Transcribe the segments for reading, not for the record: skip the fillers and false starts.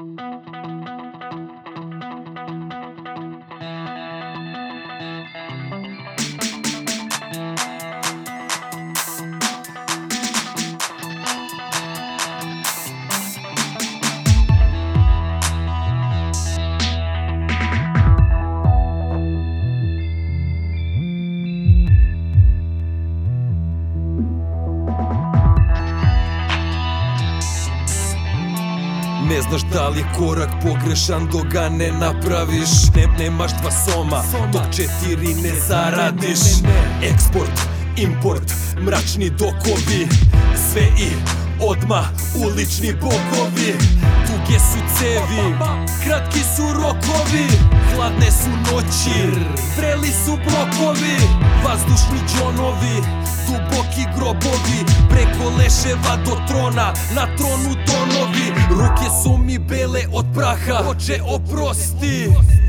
Ne znaš da li je korak pogrešan dok ga ne napraviš. Nemaš dva soma dok 4 ne zaradiš. Eksport, import, mračni dokovi, sve i odmah ulični bogovi. Duge su cevi, kratki su rokovi, hladne su noći, vreli su blokovi. Vazdušni džonovi, duboki grobovi, preko leševa do trona, na tronu tonovi. Ruke su mi bele od praha, Oče oprosti.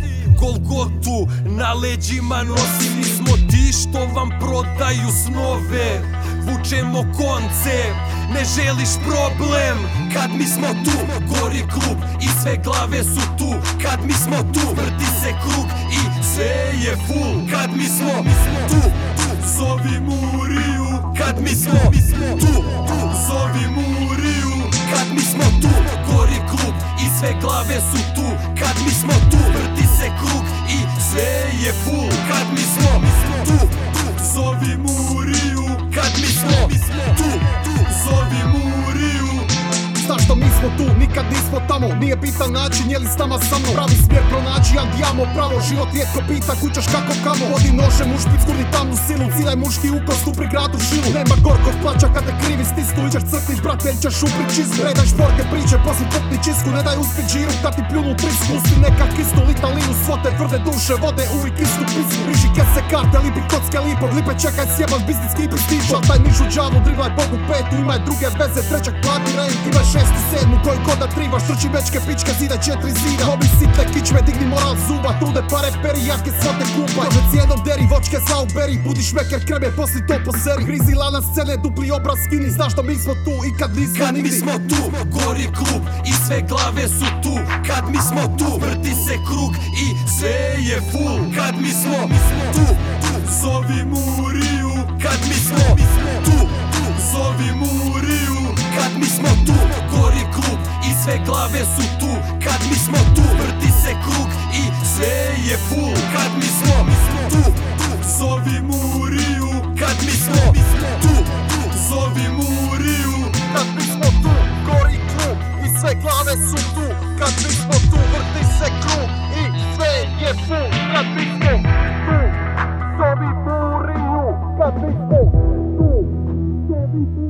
Golgotu na leđima nosim, mi smo ti što vam prodaju snove. Vučemo konce, ne želiš problem. Kad mi smo tu, gori klub i sve glave su tu. Kad mi smo tu, vrti se krug i sve je full. Kad mi smo tu, zovi Muriju. Kad mi smo tu, zovi Muriju. Kad mi smo tu, gori klub i sve glave su tu. Kad mi smo tu, vrti se krug i sve je full. Kad mi smo tu, zovi Muriju. Kad mi smo tu, zovi Muriju. Znaš što mi smo tu, nikad nismo tamo. Nije bitan način, je li s nama sa mnom. Pravi smjer pronaći, andiamo pravo. Život rijetko pita, kućaš kako kamo. Vodi nožem u špic, kurni tamnu silu. Cilaj muški ukost u prigradu šilu. Nema gorkog plaća kad te krivi stisnu. Iđeš crkli, brate, ili ćeš uprit čizmu. Redaj šporke priče, poslije popni čisku. Ne daj uspit žiru, kad ti pljunu prisku. Pusti neka kistu, litalinu, svote, tvrde duše. Vode uvijek istu pismu. Riži kese karte, lipi kocke lipog. Lipe čekaj sjebaš, biznis kipi stižu. Šataj nižu džavu, driblaj bogu petu. Imaj druge veze, trećak plati rent. Imaj 6 i 7 koji kod da tribaš. Trči mečke, pičke, zida 4 zida. Hobi sitne kičme, digni moral zuba. Trude pare, peri, jake, svote kupaj. Kože cijedom deri, vočke za uberi. Budi šmeker, kreme, posli to po seri. Grizi lana scene, dupli obraz skini. Znaš da mi smo tu i kad nismo Kad nigdi. mi smo tu, gori klub i sve glave su tu. Kad mi smo tu, vrti se krug i sve je full. Kad mi smo tu, zovi Muriju. Kad mi smo tu, zovi Muriju. Kad mi smo tu, gori klub i sve glave su tu. Kad mi smo tu, vrti se krug i sve je full. Kad mi smo tu, zovi Muriju. Kad mi smo tu, zovi Muriju. Kad mi smo tu, gori klub i sve glave su tu. Kad mi smo tu, vrti se krug i sve je full. Kad mi smo tu, zovi Muriju. Kad mi smo tu, zovi Muriju.